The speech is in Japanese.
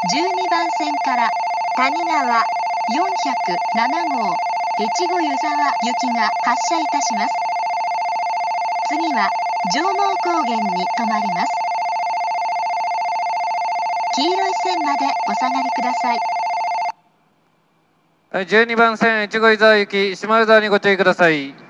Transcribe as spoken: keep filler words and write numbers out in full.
じゅうにばん線から谷川よんひゃくなな号越後湯沢行きが発車いたします。次は上毛高原に停まります。黄色い線までお下がりください。 じゅうにばん線越後湯沢行き、下湯沢にご注意ください。